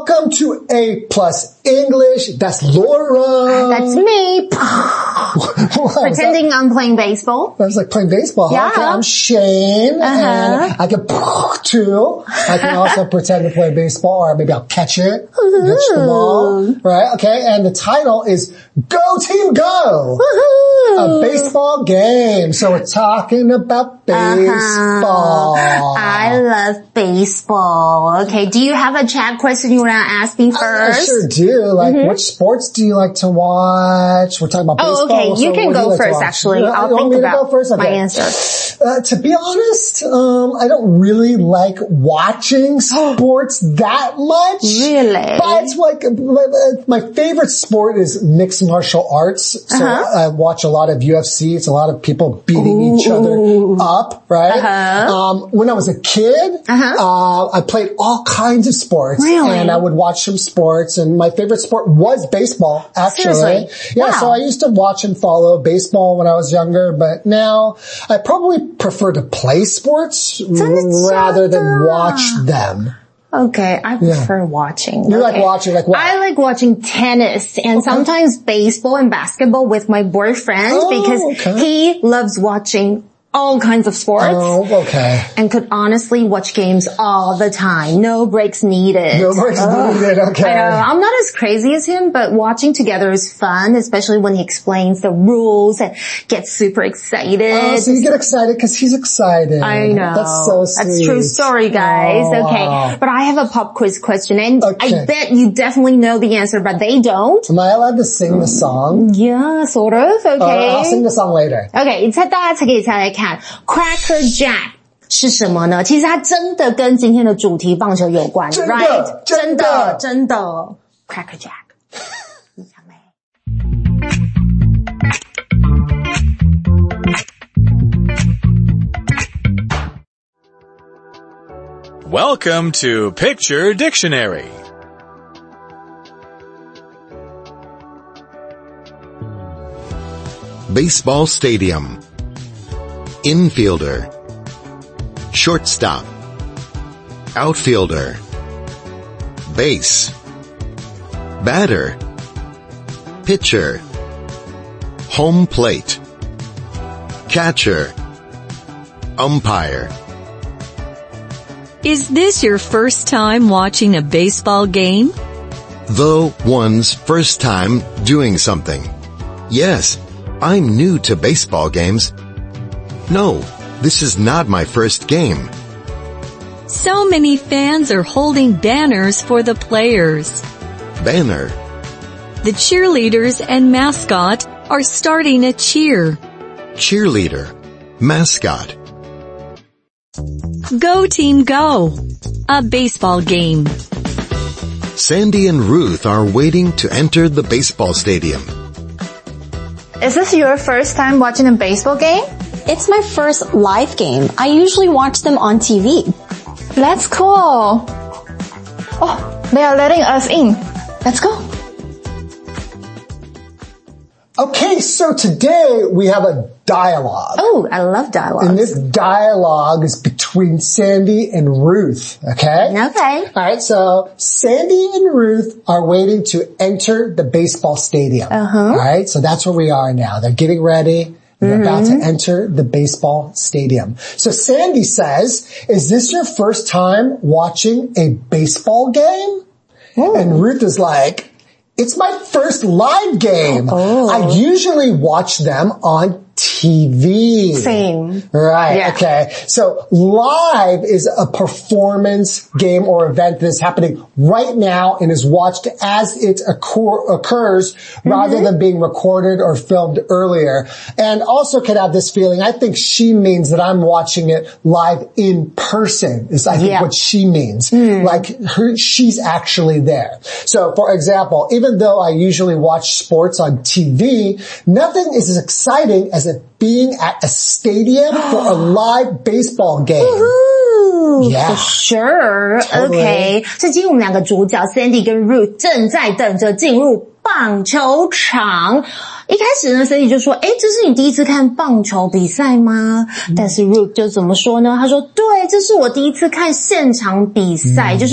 Welcome to A Plus English. That's Laura. That's me. Pretending I'm playing baseball. I was like playing baseball. Yeah. Okay, I'm Shane. And I can too. I can also pretend to play baseball, or maybe I'll catch it. Catch the ball. Right? Okay. And the title is Go Team Go. A baseball game. So we're talking about baseball. I love baseball. Okay. Do you have a chat question you want to ask me first? I sure do. Like, which sports do you like to watch? We're talking about baseball. Oh, okay. You can go first, actually. I'll think about my answer. To be honest, I don't really like watching sports that much. Really? But it's like, my favorite sport is mixed martial arts. So I watch a lot of UFC. It's a lot of people beating each other up, right? When I was a kid, I played all kinds of sports. Really? And I would watch some sports, and my favorite sport was baseball, actually. Seriously? Yeah, Wow. so I used to watch and follow baseball when I was younger, but now I probably prefer to play sports rather than watch them. Okay, I prefer watching. You like watching, like what? I like watching tennis and sometimes baseball and basketball with my boyfriend because he loves watching all kinds of sports. Oh, okay. And could honestly watch games all the time. No breaks needed. No breaks needed, okay. I know. I'm not as crazy as him, but watching together is fun, especially when he explains the rules and gets super excited. Oh, so you get excited because he's excited. I know. That's so sweet. That's true story, guys. Oh. Okay. But I have a pop quiz question, and Okay. I bet you definitely know the answer, but they don't. Am I allowed to sing the song? Yeah, sort of. Okay. I'll sing the song later. OK， 大家可以猜来看 Cracker Jack 是什么呢？其实它真的跟今天的主题棒球有关真的 ，right？ 真的真的 Cracker Jack 你想没 Welcome to Picture Dictionary. Baseball stadium. Infielder. Shortstop. Outfielder. Base. Batter. Pitcher. Home plate. Catcher. Umpire. Is this your first time watching a baseball game? The one's first time doing something. Yes, I'm new to baseball games. No, this is not my first game. So many fans are holding banners for the players. Banner. The cheerleaders and mascot are starting a cheer. Cheerleader. Mascot. Go Team Go! A baseball game. Sandy and Ruth are waiting to enter the baseball stadium. Is this your first time watching a baseball game? It's my first live game. I usually watch them on TV. That's cool. Oh, they are letting us in. Let's go. Okay, so today we have a dialogue. Oh, I love dialogue. And this dialogue is between Sandy and Ruth, okay? Okay. Alright, so Sandy and Ruth are waiting to enter the baseball stadium. Alright, so that's where we are now. They're getting ready. They're about to enter the baseball stadium. So Sandy says, is this your first time watching a baseball game? And Ruth is like, it's my first live game. I usually watch them on TV. Same. Right, Yeah. okay. So live is a performance game or event that's happening right now and is watched as it occurs rather than being recorded or filmed earlier. And also can have this feeling, I think she means that I'm watching it live in person is I think what she means. Like she's actually there. So for example, even though I usually watch sports on TV, nothing is as exciting as it being at a stadium for a live baseball game. Yeah. For sure. Totally. Okay. 所以今天我们两个主角 Sandy 跟 Ruth 正在等着进入棒球场。一开始呢 Sandy 就说这是你第一次看棒球比赛吗？但是 Ruth 就怎么说呢？他说对，这是我第一次看现场比赛，就是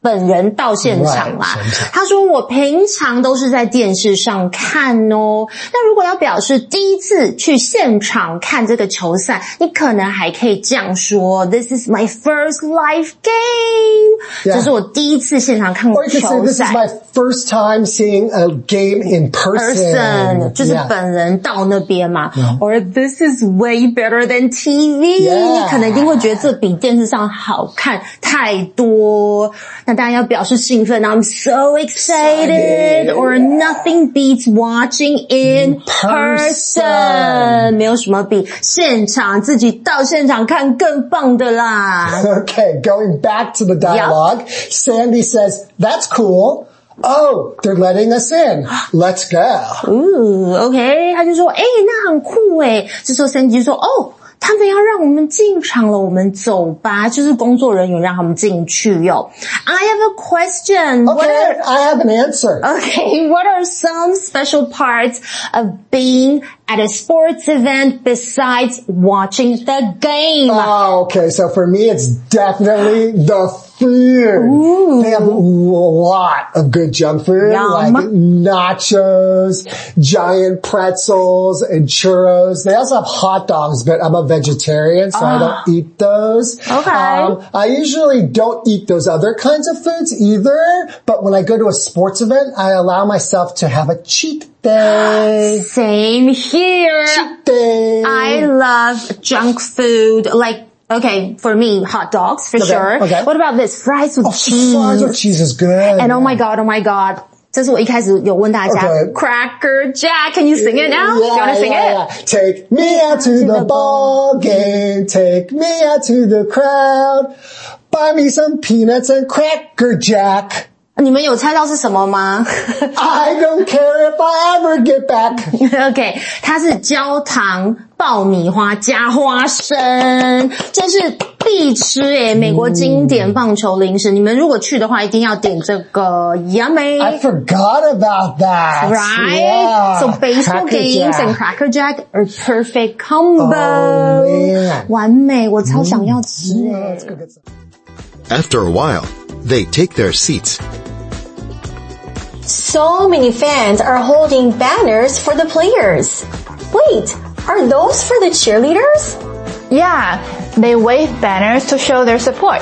本人到现场啦。他说我平常都是在电视上看哦。那如果要表示第一次去现场看这个球赛，你可能还可以这样说 This is my first live game， 这是我第一次现场看过球赛。 Or you could say this is my first time seeing a game in person. 就是本人到那边嘛。Or this is way better than TV， 你可能一定会觉得这比电视上好看太多。那当然要表示兴奋 I'm so excited or nothing beats watching in person， 没有什么比现场自己到现场看更棒的啦。 Okay, going back to the dialogue, Sandy says, that's cool. Oh, they're letting us in. Let's go. Okay, 他就说那很酷耶。这时候 Sandy 就说他们要让我们进场了，我们走吧，就是工作人员让他们进去哟。I have a question. Okay, I have an answer. Okay, what are some special parts of being at a sports event besides watching the game? Oh, okay, so for me it's definitely the food. They have a lot of good junk food, like nachos, giant pretzels, and churros. They also have hot dogs, but I'm a vegetarian, so I don't eat those. Okay. I usually don't eat those other kinds of foods either, but when I go to a sports event, I allow myself to have a cheat day. Same here. Cheat day. I love junk food, okay, for me, hot dogs, for sure. Okay. What about this? Fries with cheese. Fries with cheese is good. And oh my god. 这是我一开始有问大家 Cracker Jack, can you sing it now? Do you want to sing it? Take me out to the ball game. Take me out to the crowd. Buy me some peanuts and Cracker Jack. 你们有猜到是什么吗 ？I don't care if I ever get back. Okay, 它是焦糖爆米花加花生，这是必吃耶，美国经典棒球零食。你们如果去的话，一定要点这个 Yummy. I forgot about that. Right? Yeah. So baseball games and Cracker Jack are perfect combo. Man. 完美，我超想要吃耶。 After a while, they take their seats. So many fans are holding banners for the players. Wait, are those for the cheerleaders? Yeah, they wave banners to show their support.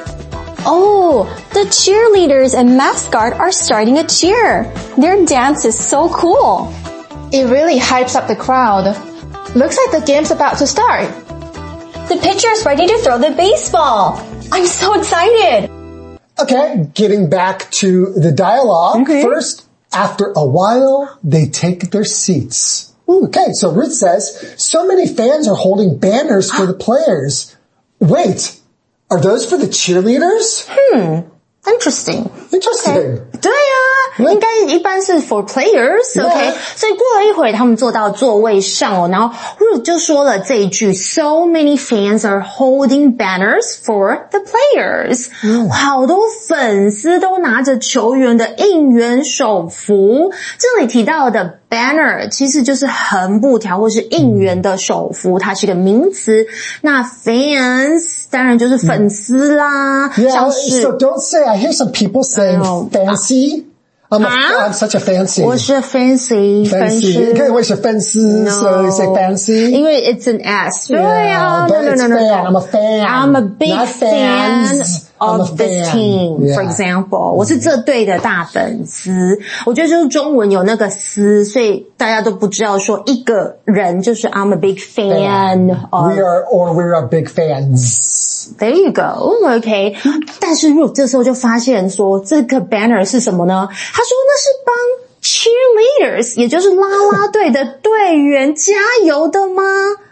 Oh, the cheerleaders and mascot are starting a cheer. Their dance is so cool. It really hypes up the crowd. Looks like the game's about to start. The pitcher is ready to throw the baseball. I'm so excited. Okay, getting back to the dialogue. Okay. First, after a while, they take their seats. Okay, so Ruth says, so many fans are holding banners for the players. Wait, are those for the cheerleaders? Interesting. Interesting. 对啊，应该一般是 for players, okay? 所以过了一会他们坐到座位上然后 Ruth 就说了这一句 So many fans are holding banners for the players. 好多粉丝都拿着球员的应援手幅。这里提到的 banner 其实就是横布条或是应援的手幅，它是个名词。那 fans 当然就是粉丝啦。 Yeah, so don't say, I hear some people saying fancy. I'm such a fancy. 我是 fancy 粉丝。 你可以为是粉丝 so you say fancy? 因为 it's an S. 对啊 but it's fan. I'm a fan. I'm a big fan of this team, for example. 我是这队的大粉丝。我觉得就是中文有那个丝，所以大家都不知道说一个人就是 I'm a big fan of. We're a big fans. There you go. Okay. 但是 Ruth 这时候就发现说这个 banner 是什么呢？他说那是帮 cheerleaders, 也就是啦啦队的队员加油的吗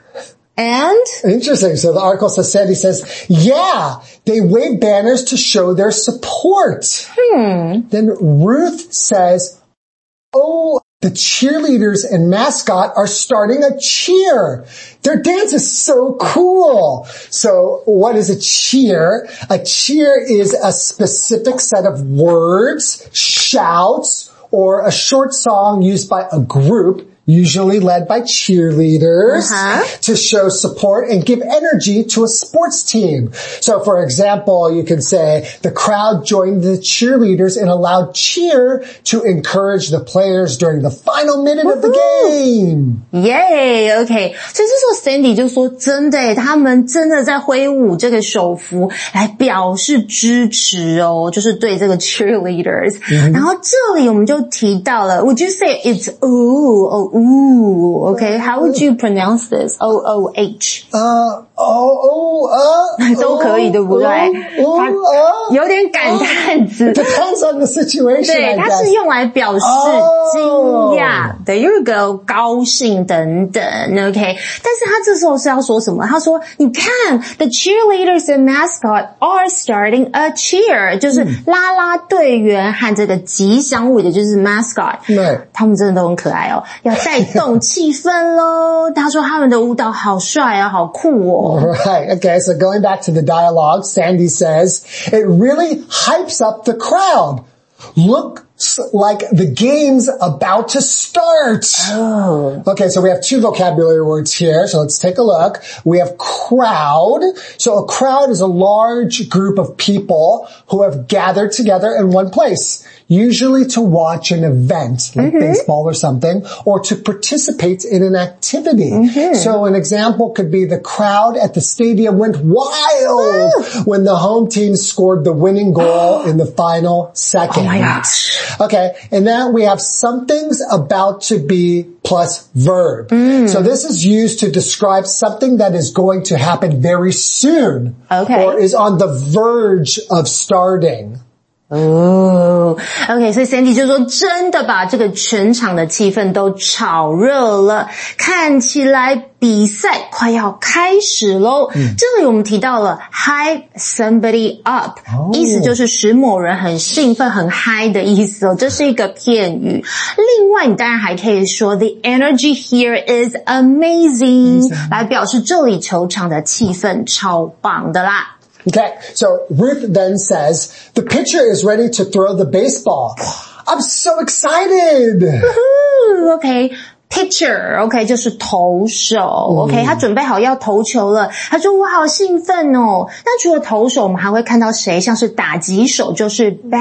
？And? Interesting. So the article says, yeah, they wave banners to show their support. Then Ruth says, oh, the cheerleaders and mascot are starting a cheer. Their dance is so cool. So what is a cheer? A cheer is a specific set of words, shouts, or a short song used by a group, usually led by cheerleaders, to show support and give energy to a sports team. So for example, you can say the crowd joined the cheerleaders in a loud cheer to encourage the players during the final minute of the game. Yay, OK. 所以这时候 Sandy 就说真的耶，他们真的在挥舞这个手幅来表示支持哦，就是对这个 cheerleaders。然后这里我们就提到了 would you say it's ooh, okay? How would you pronounce this? O-O-H. 都可以，对不对？它有点感叹词。 Depends on the situation. 对，它是用来表示惊讶。There you go， 高兴等等 ，OK。但是他这时候是要说什么？他说：“你看 ，the cheerleaders and mascot are starting a cheer， 就是啦啦队员和这个吉祥物，也就是 mascot， 他们真的都很可爱哦，要带动气氛咯。他说他们的舞蹈好帅啊，好酷哦。” Right. Okay. So going back to the dialogue, Sandy says, it really hypes up the crowd. Looks like the game's about to start. Oh. Okay, so we have two vocabulary words here, so let's take a look. We have crowd. So a crowd is a large group of people who have gathered together in one place, usually to watch an event, like baseball or something, or to participate in an activity. So an example could be the crowd at the stadium went wild when the home team scored the winning goal in the final second. Oh my gosh. Okay, and now we have something's about to be plus verb. So this is used to describe something that is going to happen very soon. Okay. Or is on the verge of starting. OK， 所以 Sandy 就说真的把这个全场的气氛都炒热了，看起来比赛快要开始咯。这里我们提到了 hype somebody up， 意思就是使某人很兴奋很嗨的意思哦，这是一个片语。另外你当然还可以说 the energy here is amazing， 来表示这里球场的气氛超棒的啦。 Okay, so Ruth then says, the pitcher is ready to throw the baseball. I'm so excited! Okay, pitcher, okay, 就是投手 okay, 他准备好要投球了，他说我好兴奋哦。那除了投手我们还会看到谁？像是打击手就是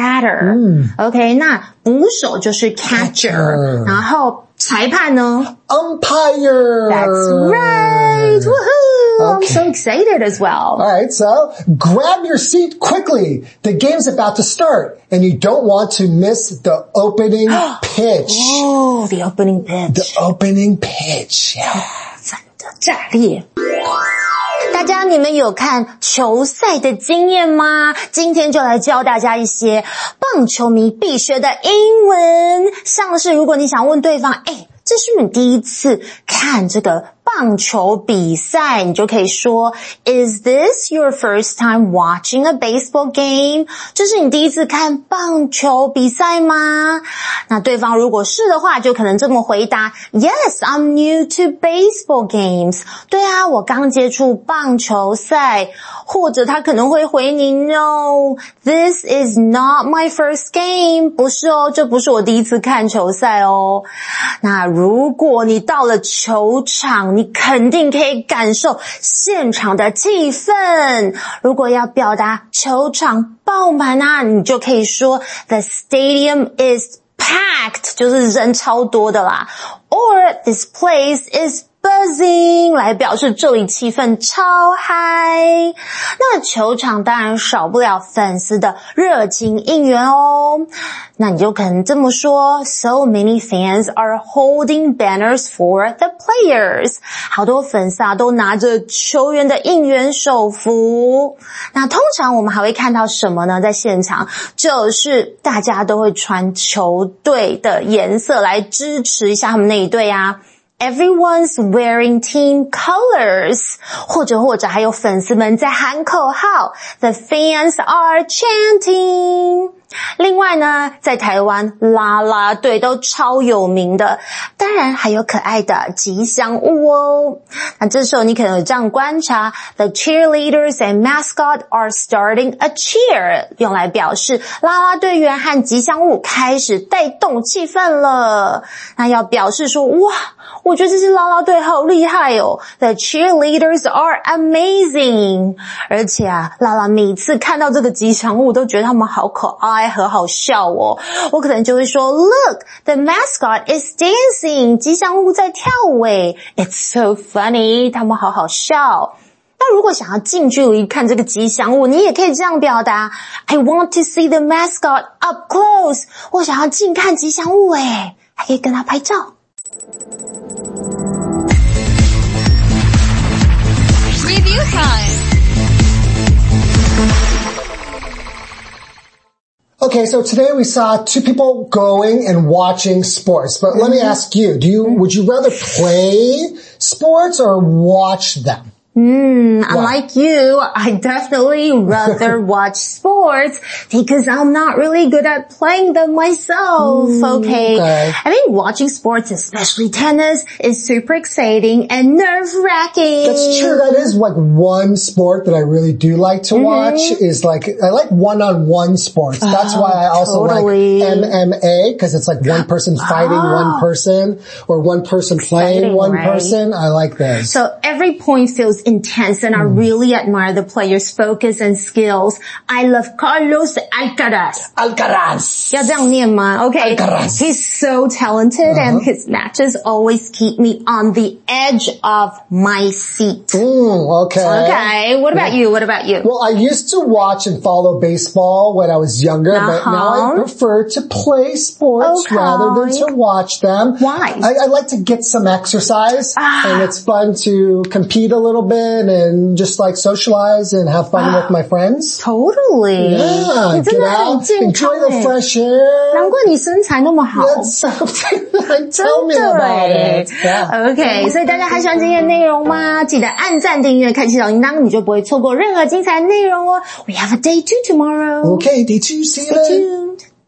batter, okay, 那捕手就是 catcher, 然后裁判呢 Umpire! That's right! Woohoo! Okay. I'm so excited as well. Alright, so grab your seat quickly. The game's about to start and you don't want to miss the opening pitch. Oh, the opening pitch. The opening pitch, yeah. 反的炸裂。大家你们有看球赛的经验吗？今天就来教大家一些棒球迷必学的英文，像是如果你想问对方，这是你第一次看这个棒球比赛，你就可以说 Is this your first time watching a baseball game? 这是你第一次看棒球比赛吗？那对方如果是的话，就可能这么回答 Yes, I'm new to baseball games. 对啊，我刚接触棒球赛。或者他可能会回你 No, this is not my first game. 不是哦，这不是我第一次看球赛哦。那如果你到了球场，你肯定可以感受现场的气氛。如果要表达球场爆满啊，你就可以说 The stadium is packed, 就是人超多的啦。Or this place is buzzing 来表示这里气氛超嗨。那球场当然少不了粉丝的热情应援哦。那你就可能这么说 So many fans are holding banners for the players. 好多粉丝啊都拿着球员的应援手幅。那通常我们还会看到什么呢？在现场就是大家都会穿球队的颜色来支持一下他们那一队啊。Everyone's wearing team colors. 或者还有粉丝们在喊口号 The fans are chanting. 另外呢，在台湾啦啦队都超有名的，当然还有可爱的吉祥物哦。那这时候你可能有这样观察 ，The cheerleaders and mascot are starting a cheer， 用来表示啦啦队员和吉祥物开始带动气氛了。那要表示说，哇，我觉得这支啦啦队好厉害哦 ，The cheerleaders are amazing。而且啊，啦啦每次看到这个吉祥物都觉得他们好可爱和好笑哦。我可能就会说 ，Look, the mascot is dancing， 吉祥物在跳舞诶 ，It's so funny， 他们好好笑。那如果想要近距离看这个吉祥物，你也可以这样表达 I want to see the mascot up close， 我想要近看吉祥物诶，还可以跟他拍照。 Review time. Okay, so today we saw two people going and watching sports, but let me ask you, would you rather play sports or watch them? Unlike you, I definitely rather watch sports because I'm not really good at playing them myself, okay? I think watching sports, especially tennis, is super exciting and nerve-wracking. That's true. That is like one sport that I really do like to watch is like, I like one-on-one sports. That's why I also like MMA because it's like one person fighting one person or one person playing one person. I like this. So every point feels intense and I really admire the player's focus and skills. I love Carlos Alcaraz. Alcaraz. 要这样念吗? Okay. Alcaraz. He's so talented and his matches always keep me on the edge of my seat. Okay. Okay. What about you? What about you? Well, I used to watch and follow baseball when I was younger, but now I prefer to play sports rather than to watch them. Why? I like to get some exercise and it's fun to compete a little bit and just like socialize and have fun with my friends. Totally. Yeah, 你真的很健康 enjoy the fresh air. 难怪你身材那么好。 That's something like tell me about it. Yeah. OK, 所以大家还喜欢今天的内容吗？记得按赞、订阅、开启小铃铛，你就不会错过任何精彩内容哦。We have a day 2 tomorrow. Okay, day 2, see you Stay then. tuned.